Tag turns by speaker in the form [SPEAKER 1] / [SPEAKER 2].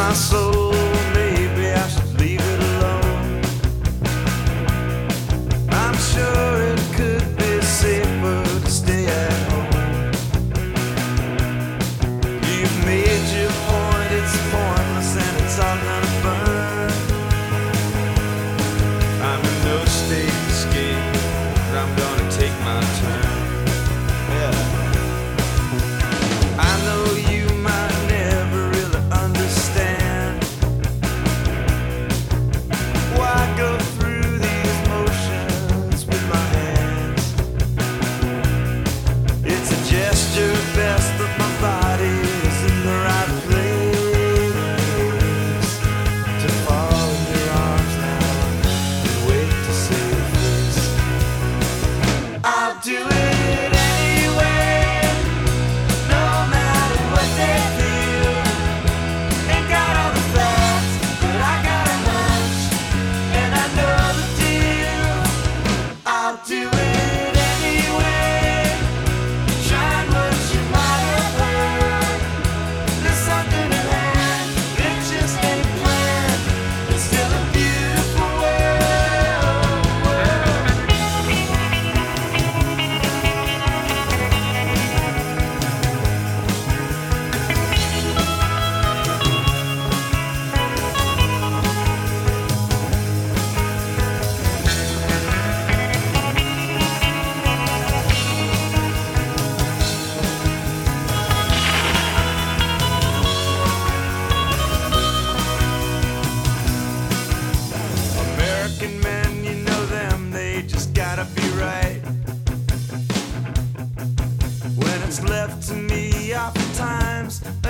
[SPEAKER 1] my soul, maybe I should leave it alone. I'm sure it could be safer to stay at home. You've made your point, it's pointless and it's all gonna burn. I'm in no state to escape, but I'm gonna take my turn. Yeah. I know you might never really understand why I go through these motions with my hands. It's a gesture best that my body is in the right place to fall in your arms now and wait to see your face. I'll do it. Men, you know them, they just gotta be right. When it's left to me, oftentimes